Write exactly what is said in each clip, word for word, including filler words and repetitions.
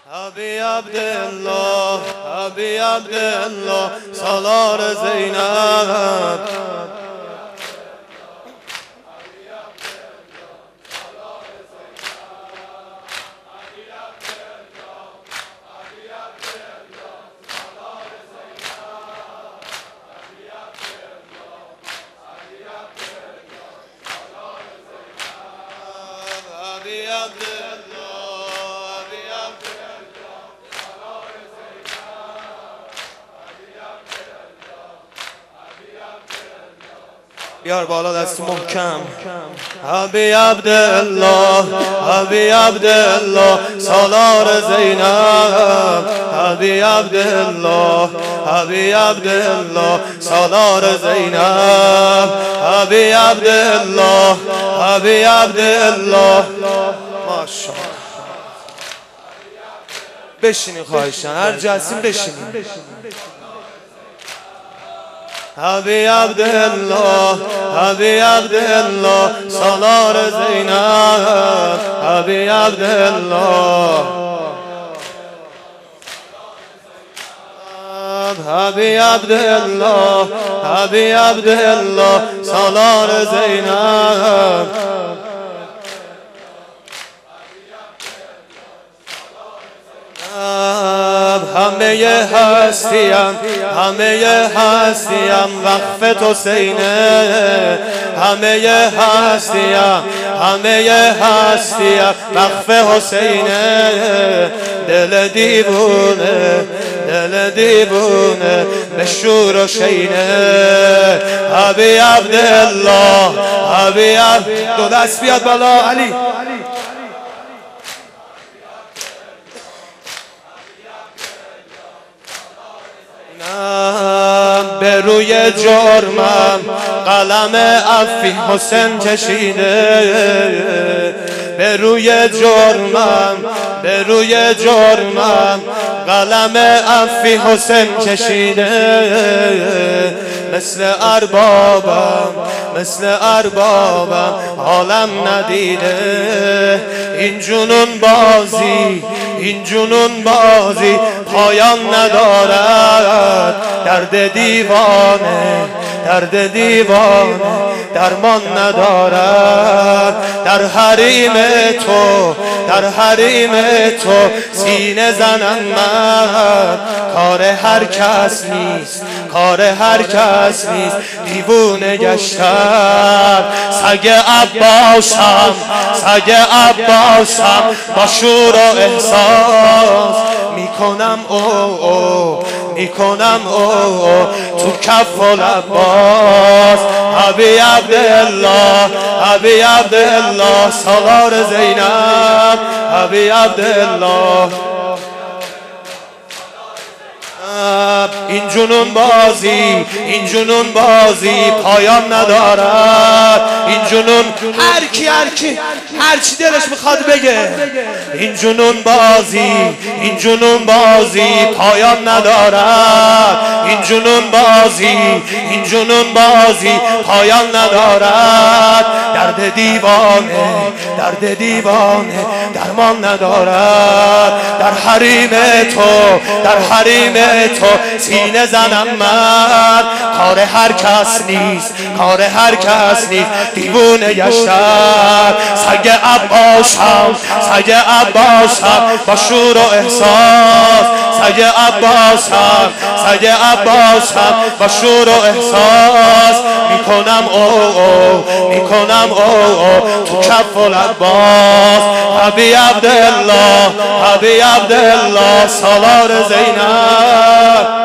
ابی عبدالله ابی عبدالله سالار زینب بیار بالا دست محکم. ابی عبدالله ابی عبدالله سالار زینب ابی عبدالله ابی عبدالله سالار زینب ابی عبدالله ابی عبدالله. ماشاءالله بشینین خواهشن، هر جا هستین بشینین. ابی عبدالله ابی عبدالله سالار زینب ابی عبدالله ابی عبدالله ابی عبدالله سالار زینب همه هستیم همه هستیم وقف حسینه همه هستیم همه هستیم وقف حسینه دل دیوونه دل دیوونه به شور و شینه. ابی عبدالله ابی عبدالله دو دست بیاد بالا علی. به روی جرمم قلم عفی حسین کشیده به روی جرمم به روی جرمم قلم عفی حسین کشیده مثل اربابم مثل اربابم عالم ندیده این جنون بازی این جنون بازی پایان ندارد درد دیوانه درد دیوانه درمان ندارد در حریم تو در حریم تو سینه زنم من کار هر کس نیست کار هر کس نیست دیوونه گشتم سگ عباسم سگ عباسم با شور و احساس میکنم او او میکنم او او تو کف و لباس. ابی عبدالله ابی عبدالله سالار زینب ابی عبدالله این جنون بازی این جنون بازی پایان ندارد این جنون هر کی هر کی هر چی دلش میخواد بگه این جنون بازی این جنون بازی پایان ندارد این جنون بازی این جنون بازی پایان ندارد درد دیوانه درد دیوانه درمان ندارد در حریم تو در حریم تو سینه زنم من کار هر کس نیست کار هر کس نیست دیوونه گشتم سگ عباسم سگ عباسم با شور و احساس سگ عباسم سگ عباسم با شور و احساس میکنم او او میکنم او او تو کف و لباس. ابی عبدالله ابی عبدالله سالار زینب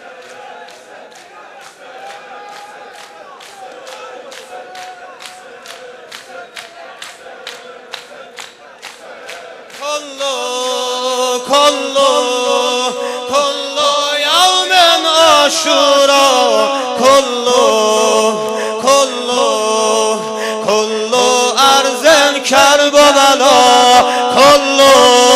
کلو کلو کلو یوم عاشورا کلو کلو کلو ارض کربلا کلو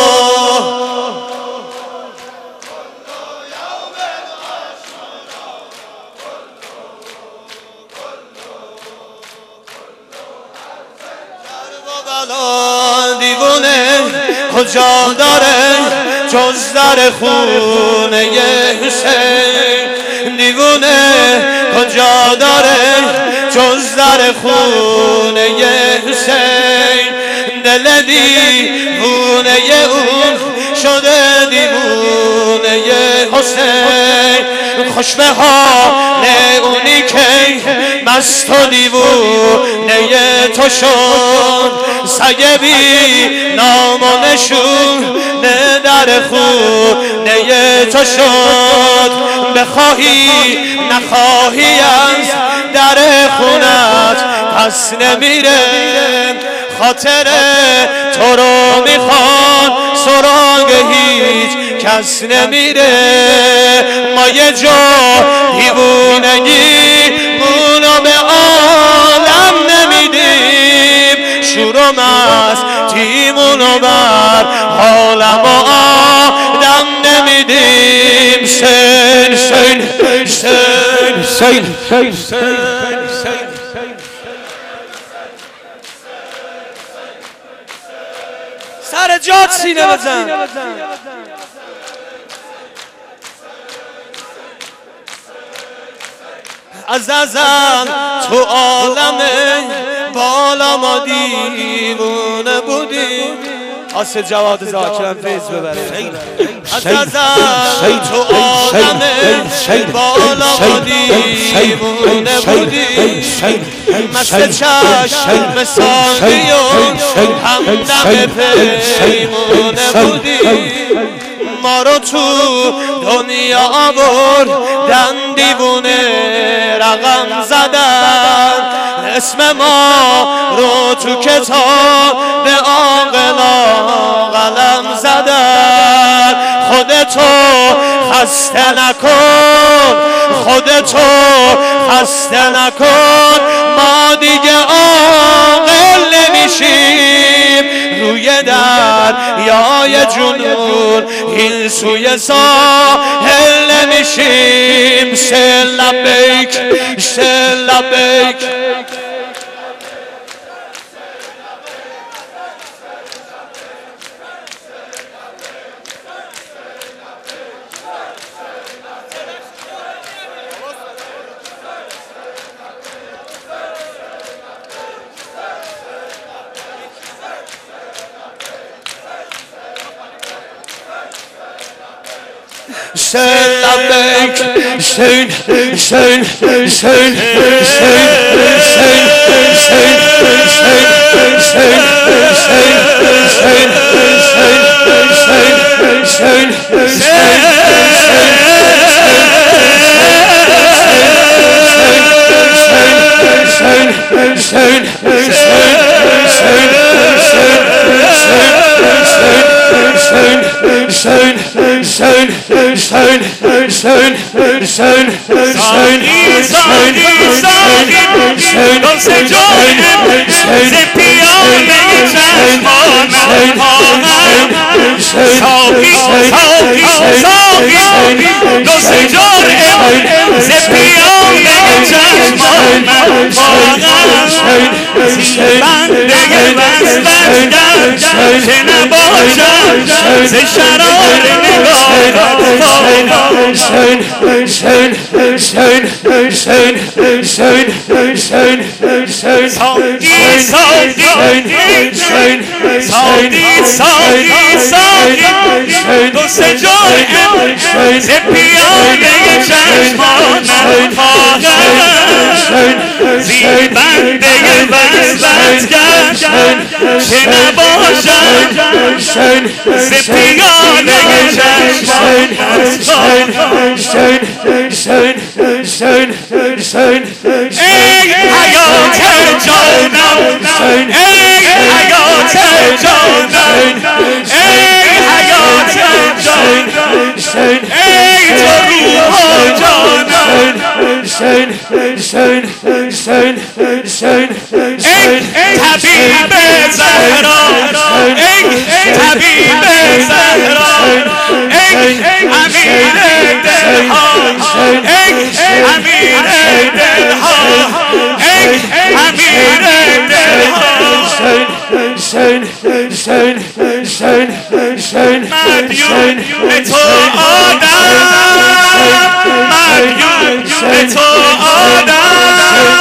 دیوونه کجا داره جز در خونه حسین دیوونه کجا داره جز در خونه حسین دل دیوونه اون شده دیوونه حسین خوش به حال اونی که مست و دیوونه تو شد سگ بی نام و نشونه در خونه تو شد بخواهی نخواهی از در خونت پس نمیره خاطر تو رو میخوان سراغ هیچ کس نمیره ما یه جا دیوونگی مونو به عالم نمیدیم شور و مستیمونو بر حالم و آدم نمیدیم سین سین سین سین سین سین سر جات سینه بزن از ازم تو عالم بالا ما دیوونه بودیم آسه جواد زاکرم فیض ببره از ازم تو عالم بالا ما دیوونه بودیم مست چشم ساقی و همدم پیمونه بودیم ما رو تو دنیا آوردن دیوونه رقم زدن اسم ما رو تو کتاب عاقلا قلم زدن خودتو خسته نکن خودتو خسته نکن ما دیگه عاقل نمیشیم روی دریای جنون این سوی ساحل نمیشیم سه لبیک سه لبیک Schön labbeik, schön, schön, schön, schön, schön, schön, schön, schön, schön, schön, schön, schön, schön, schön, schön, schön, schön, Sagi, Sagi, Sagi, non se gioia, se piove il trasforma, Sagi, Sagi, Sagi, non se gioia, se piove il trasforma, si bande che basta, se ne boccia, se sciarone ne gola, schön, schön, schön, schön, schön, schön, schön, Sagi, Sagi, schön, Sagi, Sagi, Sagi, non se gioia, se piove il trasforma, si bande che basta, se ne boccia, se piove il trasforma, schön, schön, schön, schön, Ey, hayat canım, ey, hayat canım, ey, حسین حسین حسین ای طبیب زهرا ای طبیب زهرا ای امیر دلها ای امیر دلها ای امیر دلها حسین حسین حسین حسین مدیون تو آدم مدیون تو آدم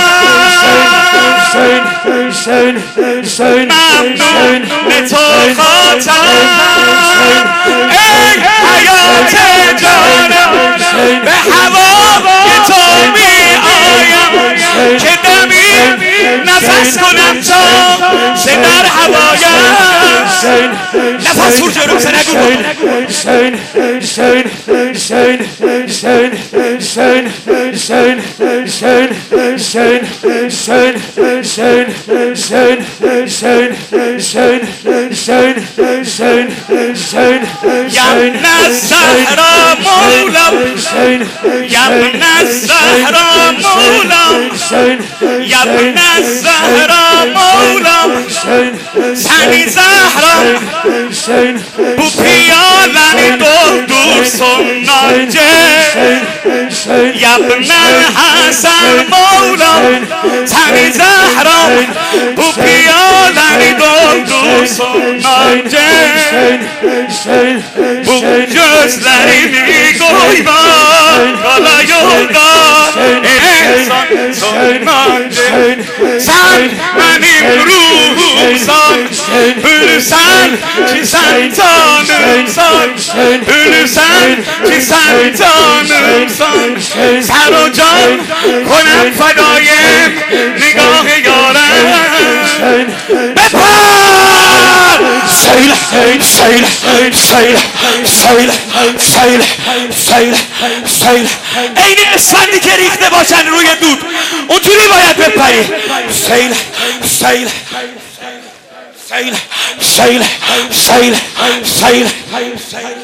حسین حسین ممنون تو خاطر ای حیات جانم به هوای تو می آیم که دمی نفس کنم تا سه در هوایم نفس رو جلو سه نگو حسین حسین حسین حسین حسین حسین حسین حسین حسین حسین حسین حسین حسین حسین حسین حسین یمن الزهرا مولم یمن الزهرا مولم یمن الزهرا مولم سنی زهرا bu piyalani doldursun nance Yabnel Hasan Mevlam Seni Zahram bu piyalani doldursun nance Bu gözlerimi koyma kala yolda ehsan sonmance Sen benim ruhumsan Ölürsen ki sen tanımsan Ölürsen ki sen tanımsan Ser o can konum fedayım Nigah-ı yarem Bepar! Söyle, söyle, söyle, söyle, söyle, söyle, söyle. عین اسفندی که ریخته باشن روی دود اونجوری باید بپری Söyle, söyle, söyle, söyle, söyle, söyle, söyle.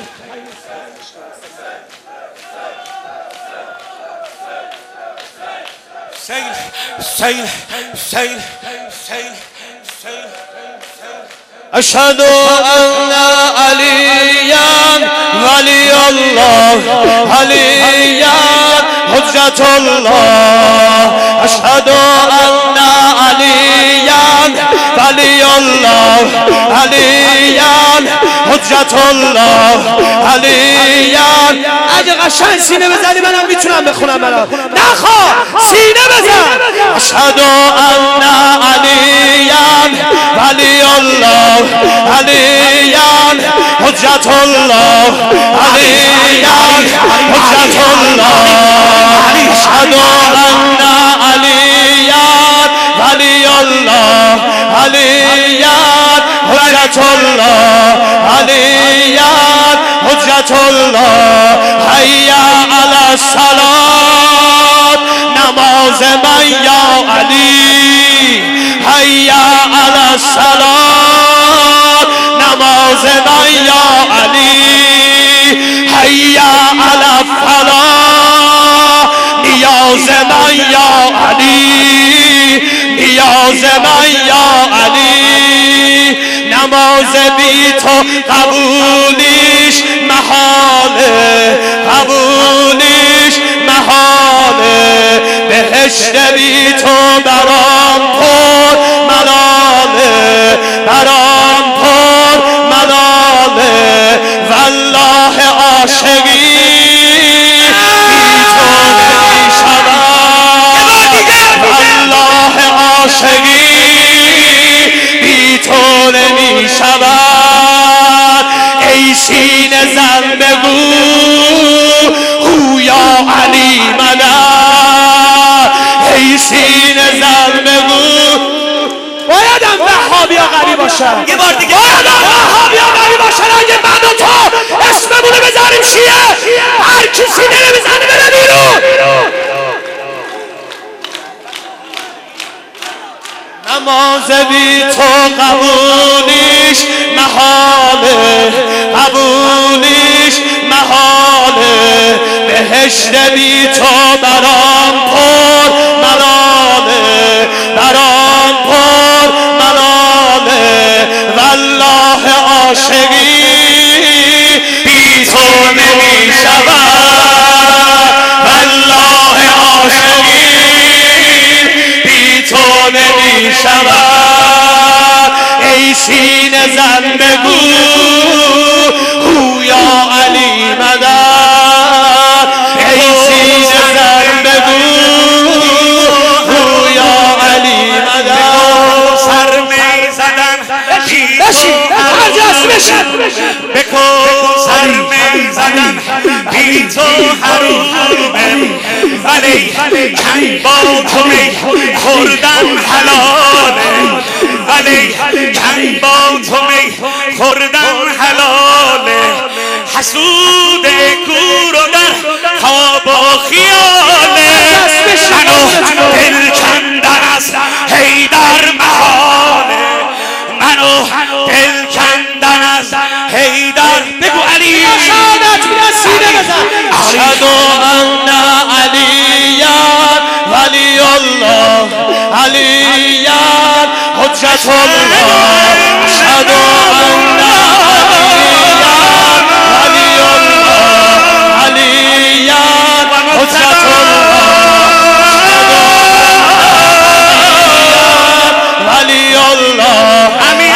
Söyle, söyle, söyle, söyle, söyle. أشهد أن عليا ولي الله عليا حجة الله أشهد أن عليا ولي الله عليا حجة الله عليا اگه قشنگ سینه بزنی منم میتونم بخونم برات نخواه سینه بزن أشهد أن عليا ولي الله عليا حجة الله عليا حجة الله أشهد أن عليا ولي الله عليا حجة الله عليا حجة الله حي على الصلاة نماز من يا علي حي على الصلاة نماز من يا علي حي على الفلاح نیاز من یا علی نیاز من یا علی نماز بی تو قبولیش محاله قبولیش محاله بهشت بی تو برام پر ملاله برام پر ملاله والله عاشقی بی تو نمیشود والله عاشقی بی تو نمیشود ای سینه زن بگو او یا علی منم ای سینه زن بگو بایدم وهابی یا غنی باشن یه بار دیگه بایدم وهابی یا غنی باشن اگه من و تو اسممونو بذاریم شیعه هر کسی نمیزنه بره بیرون نماز بی تو قبولیش محاله قبولیش محاله بهشت بی تو برام پر زن بگو یا علی مدد ای سینه زن بگو یا علی مدد سر می زدن به کوثر می زدن بی تو حرومه ولی کن با تو می خوردن حلاله ولی کن با تو می خوردن حلاله حسود کور و در خواب و خیاله منو دل کندن از حیدر محاله منو دل کندن از حیدر بگو علی اشهد ان علی ولی الله علی حجت الله اشهد ان علی الله علی حجت الله ولی الله علی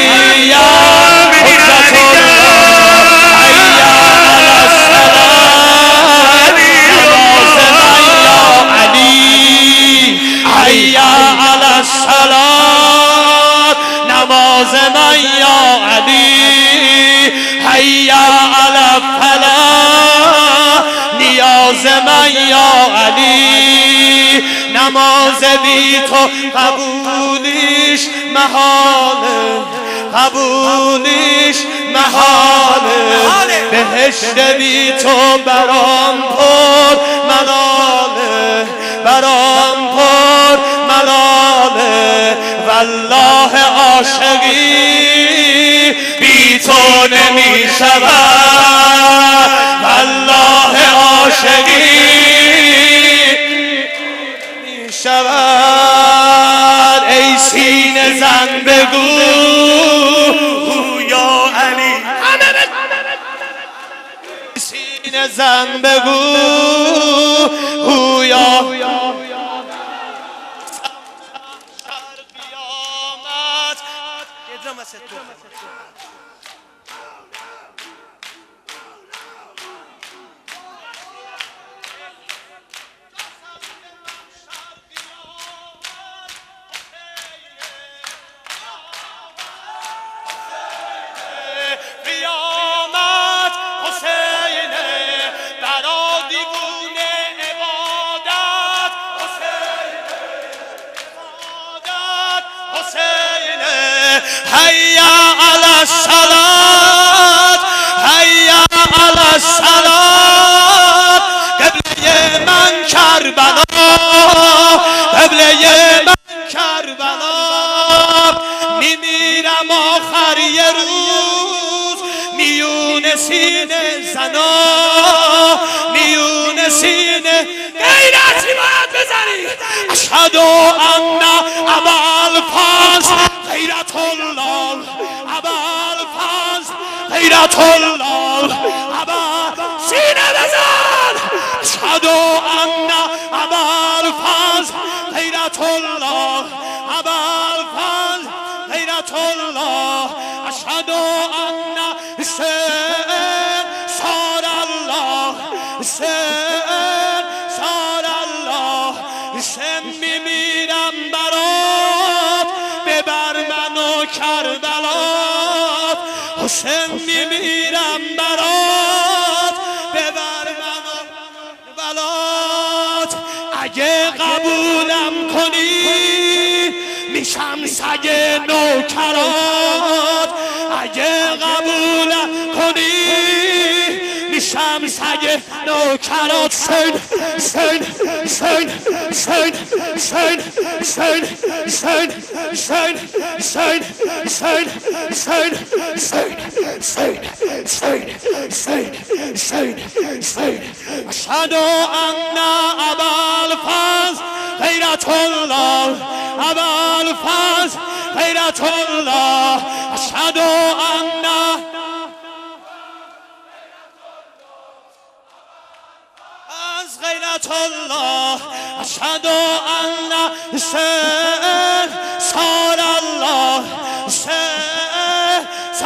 حجت نماز من یا علی حیا علی الفلاح نیاز من یا علی نماز بی تو قبولیش محاله قبولیش محاله بهشت بی تو برام پر ملاله برام پر ملاله والله عاشقی بی تو نمی شود والله عاشقی می شود ای سینه زن بگو یا علی سینه زن بگو یا حیا علی الصلاة حیا علی الصلاة قبله من کربلا قبله من کربلا میمیرم آخر یه روز میون سینه زنا میون سینه غیرتی باید بزنی اشهد ان ابوالفضل غیرت الله ابوالفضل غیرت الله ابا سینه بزن اشهد ان ابوالفضل غیرت الله ابوالفضل غیرت الله اشهد ان حسین صار الله حسین صار الله حسین میمیرم برات ببر منو کربلات حسین میمیرم برات ببر منو بلات اگه قبولم کنی میشم سگ نوکرات اگه قبولم کنی میشم سگ نوکرات سین سین سین سین سین سین سین سین سین سین سین سین سین سین سین سین سین اشهد ان ابوالفضل غیرت الله ابوالفضل غیرت الله اشهد ان از غیرت الله اشهد ان حسین صار الله حسین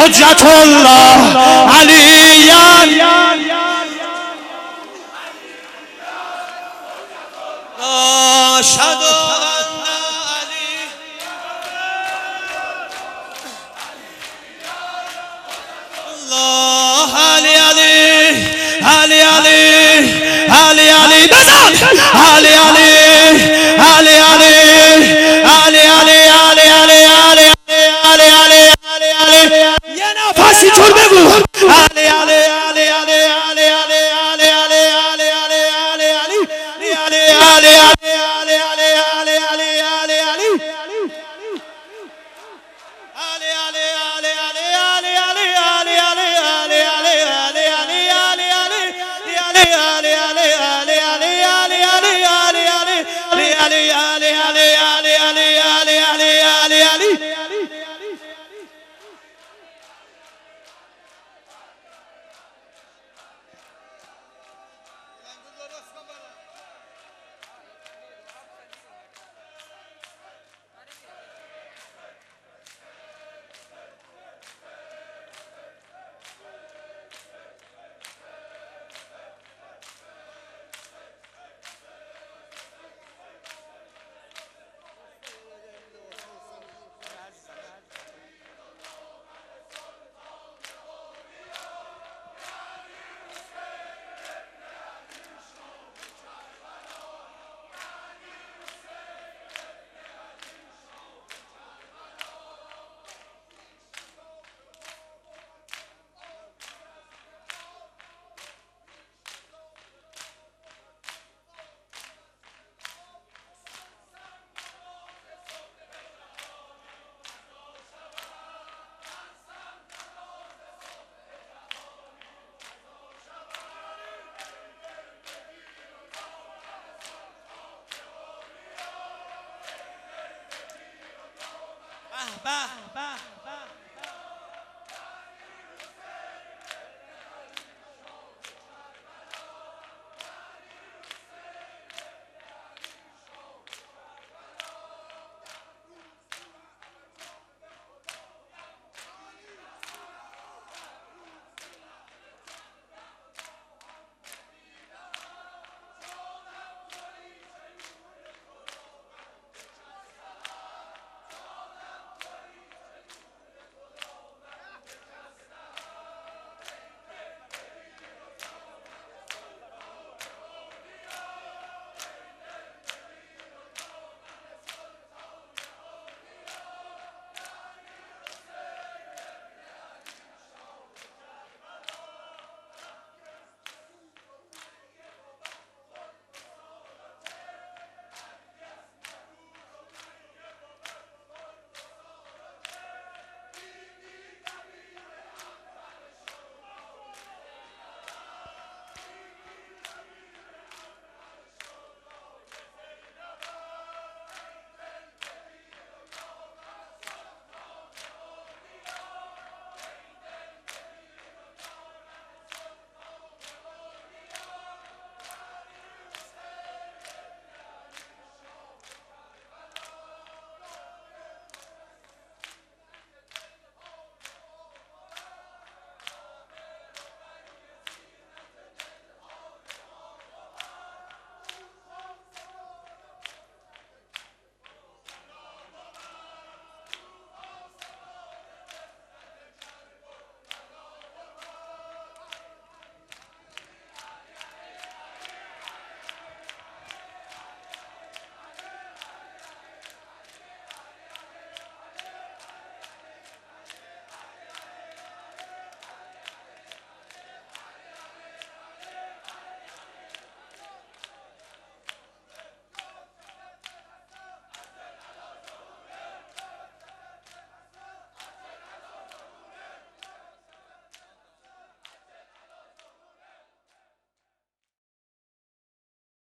حجت الله علی أشهد أن علي علي علي علي بزن علي علي علي علي علي علي علي علي علي علي علي علي علي یه نفسی جور بگو علي علي علي علي علي علي علي علي علي علي علي علي علي علي علي علي علي به به